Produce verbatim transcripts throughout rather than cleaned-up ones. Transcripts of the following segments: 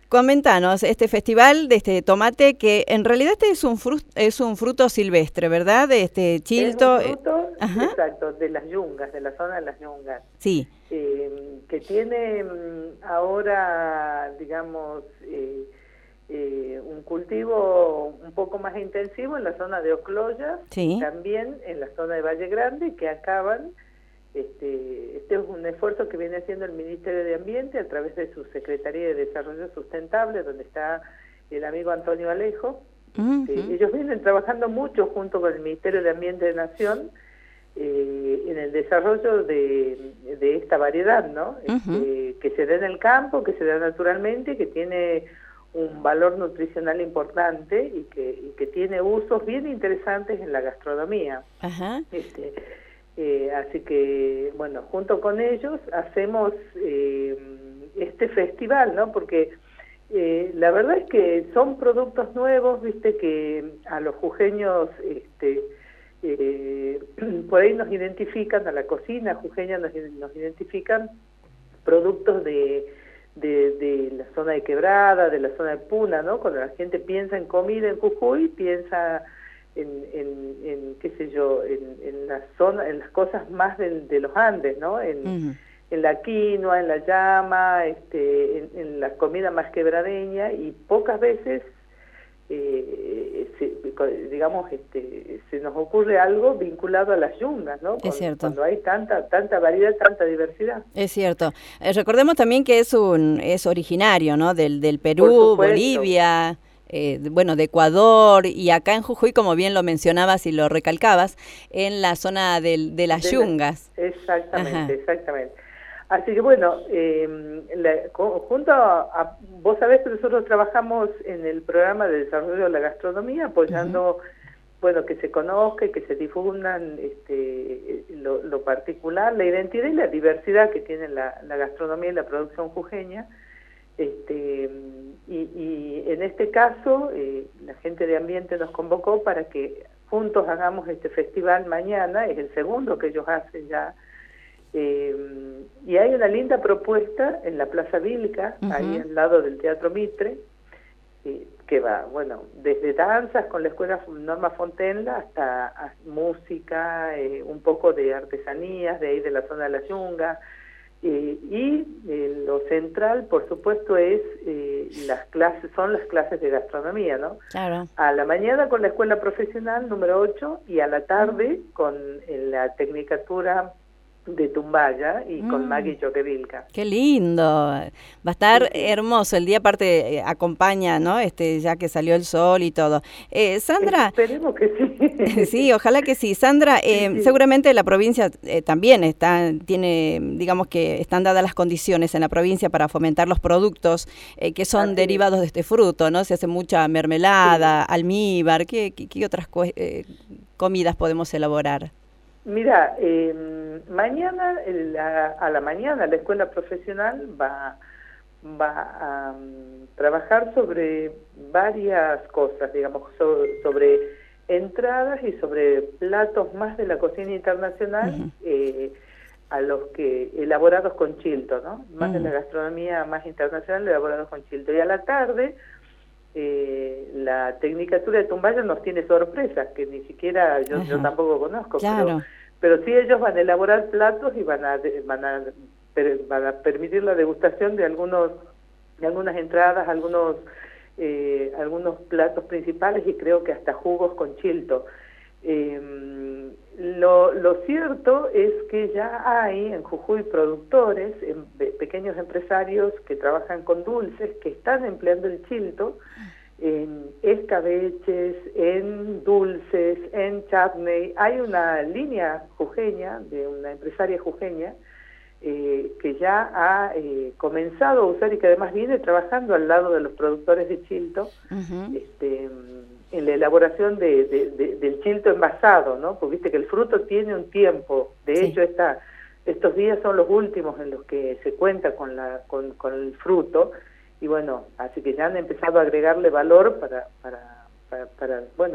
Comentanos, este festival de este tomate, que en realidad este es un fruto, es un fruto silvestre, ¿verdad? Este chilto. Es un fruto, Ajá. exacto, de las yungas, de la zona de las yungas. Sí. Eh, que tiene ahora, digamos, eh, eh, un cultivo un poco más intensivo en la zona de Ocloya, sí. y también en la zona de Valle Grande, que acaban. Este, este es un esfuerzo que viene haciendo el Ministerio de Ambiente a través de su Secretaría de Desarrollo Sustentable, donde está el amigo Antonio Alejo. Uh-huh. Este, ellos vienen trabajando mucho junto con el Ministerio de Ambiente de Nación eh, en el desarrollo de, de esta variedad, ¿no? Uh-huh. Este, que se da en el campo, que se da naturalmente, que tiene un valor nutricional importante y que, y que tiene usos bien interesantes en la gastronomía. Uh-huh. Este, Eh, así que, bueno, junto con ellos hacemos eh, este festival, ¿no? Porque eh, la verdad es que son productos nuevos, viste, que a los jujeños este, eh, por ahí nos identifican, a la cocina jujeña nos, nos identifican productos de, de, de la zona de Quebrada, de la zona de Puna, ¿no? Cuando la gente piensa en comida en Jujuy, piensa... En, en, en qué sé yo, en, en la zona, en las cosas más del, de los Andes, ¿no? En, uh-huh. en la quinoa, en la llama, este, en, en la comida más quebradeña, y pocas veces, eh, se, digamos, este, se nos ocurre algo vinculado a las yungas, ¿no? Es cierto. Cuando hay tanta tanta variedad, tanta diversidad. Es cierto. Eh, recordemos también que es un es originario, ¿no? Del, del Perú, Bolivia... Eh, bueno, de Ecuador, y acá en Jujuy, como bien lo mencionabas y lo recalcabas, en la zona de, de las de yungas. La, exactamente, Ajá. exactamente. Así que bueno, eh, la, junto a, a, vos sabés que nosotros trabajamos en el programa de desarrollo de la gastronomía, apoyando, uh-huh. bueno, que se conozca y que se difundan este, lo, lo particular, la identidad y la diversidad que tiene la, la gastronomía y la producción jujeña. Este, y, y en este caso, eh, la gente de Ambiente nos convocó para que juntos hagamos este festival mañana, es el segundo que ellos hacen ya, eh, y hay una linda propuesta en la Plaza Vilca, uh-huh. ahí al lado del Teatro Mitre, eh, que va, bueno, desde danzas con la Escuela Norma Fontenla hasta a música, eh, un poco de artesanías, de ahí de la zona de la yunga. Eh, y eh, lo central, por supuesto, es eh, las clases, son las clases de gastronomía, ¿no? Claro. A la mañana con la escuela profesional número ocho y a la tarde con eh, la tecnicatura de Tumbaya y mm. con Maggie Choquevilca. Qué lindo, va a estar sí, sí. hermoso el día, aparte eh, acompaña, ¿no? Este, ya que salió el sol y todo. Eh, Sandra. Esperemos que sí. Sí, ojalá que sí. Sandra, eh, sí, sí. seguramente la provincia eh, también está, tiene, digamos que están dadas las condiciones en la provincia para fomentar los productos eh, que son Así derivados es. de este fruto, ¿no? Se hace mucha mermelada, sí. almíbar, ¿qué, qué, qué otras eh, comidas podemos elaborar? Mira, eh, mañana la, a la mañana la escuela profesional va, va a um, trabajar sobre varias cosas, digamos, so, sobre entradas y sobre platos más de la cocina internacional, uh-huh. eh, a los que elaborados con chilto, ¿no? Más uh-huh. de la gastronomía más internacional elaborados con chilto. Y a la tarde Eh, la tecnicatura de Tumbaya nos tiene sorpresas que ni siquiera yo, yo tampoco conozco, claro. pero, pero sí ellos van a elaborar platos y van a van a, van a permitir la degustación de algunos de algunas entradas, algunos eh, algunos platos principales y creo que hasta jugos con chilto. Eh, lo, lo cierto es que ya hay en Jujuy productores, en, pequeños empresarios que trabajan con dulces, que están empleando el chilto en escabeches, en dulces, en chutney. Hay una línea jujeña, de una empresaria jujeña, eh, que ya ha eh, comenzado a usar y que además viene trabajando al lado de los productores de chilto, uh-huh. este, en la elaboración de, de, de, del chilto envasado, ¿no? Porque viste que el fruto tiene un tiempo, de sí. hecho esta, estos días son los últimos en los que se cuenta con, la, con, con el fruto, y bueno, así que ya han empezado a agregarle valor para, para, para, para bueno,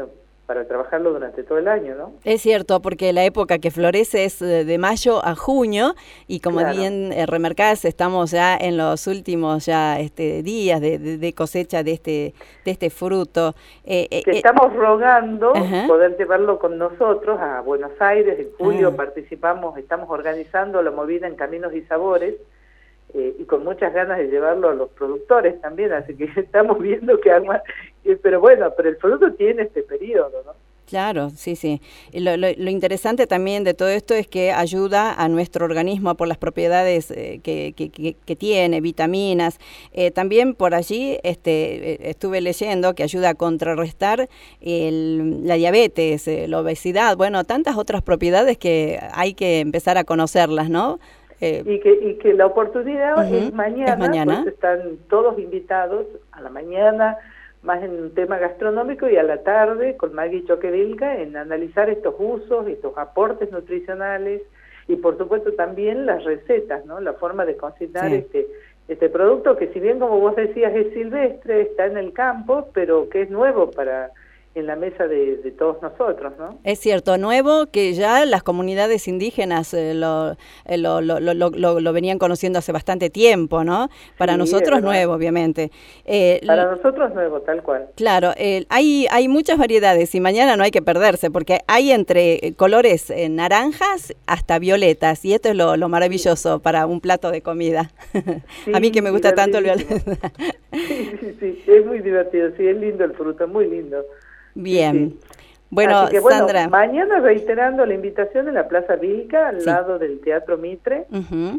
para trabajarlo durante todo el año, ¿no? Es cierto, porque la época que florece es de mayo a junio y como claro. bien eh, remarcás, estamos ya en los últimos ya este días de, de, de cosecha de este de este fruto. Eh, que eh, estamos rogando uh-huh. poder llevarlo con nosotros a Buenos Aires. En julio uh-huh. participamos, estamos organizando la movida en Caminos y Sabores, Eh, y con muchas ganas de llevarlo a los productores también, así que estamos viendo que arma, eh, pero bueno, pero el fruto tiene este periodo, ¿no? Claro, sí, sí. Y lo, lo, lo interesante también de todo esto es que ayuda a nuestro organismo por las propiedades eh, que, que, que, que tiene, vitaminas. Eh, también por allí este, estuve leyendo que ayuda a contrarrestar el, la diabetes, eh, la obesidad, bueno, tantas otras propiedades que hay que empezar a conocerlas, ¿no? Eh, y, que, y que la oportunidad uh-huh, es mañana, es mañana. Pues están todos invitados a la mañana, más en un tema gastronómico, y a la tarde con Maggie Choquevilca en analizar estos usos, estos aportes nutricionales y por supuesto también las recetas, ¿no? La forma de cocinar sí. este, este producto que si bien como vos decías es silvestre, está en el campo, pero que es nuevo para en la mesa de, de todos nosotros, ¿no? Es cierto, nuevo, que ya las comunidades indígenas eh, lo, eh, lo, lo, lo, lo, lo venían conociendo hace bastante tiempo, ¿no? Para sí, nosotros nuevo, obviamente. Eh, Para nosotros nuevo, tal cual. Claro, eh, hay, hay muchas variedades y mañana no hay que perderse, porque hay entre colores eh, naranjas hasta violetas, y esto es lo, lo maravilloso sí. para un plato de comida. Sí, a mí que me gusta tanto el violeta. Sí, sí, sí, es muy divertido, sí, es lindo el fruto, muy lindo. Bien. Sí. Bueno, Así que, bueno, Sandra. Mañana reiterando la invitación en la Plaza Vilca, al sí. lado del Teatro Mitre, uh-huh.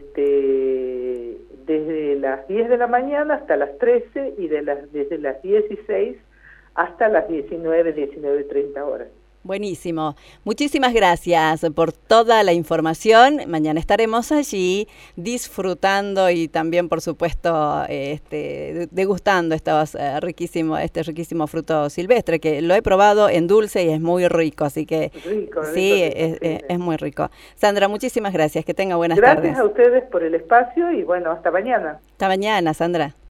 este, desde las diez de la mañana hasta las trece y de las, desde las dieciséis hasta las diecinueve, diecinueve treinta horas. Buenísimo. Muchísimas gracias por toda la información. Mañana estaremos allí disfrutando y también, por supuesto, este, degustando estos, uh, riquísimo, este riquísimo fruto silvestre, que lo he probado en dulce y es muy rico, así que rico, sí, rico, es, rico, es, es muy rico. Sandra, muchísimas gracias. Que tenga buenas gracias tardes. Gracias a ustedes por el espacio y bueno, hasta mañana. Hasta mañana, Sandra.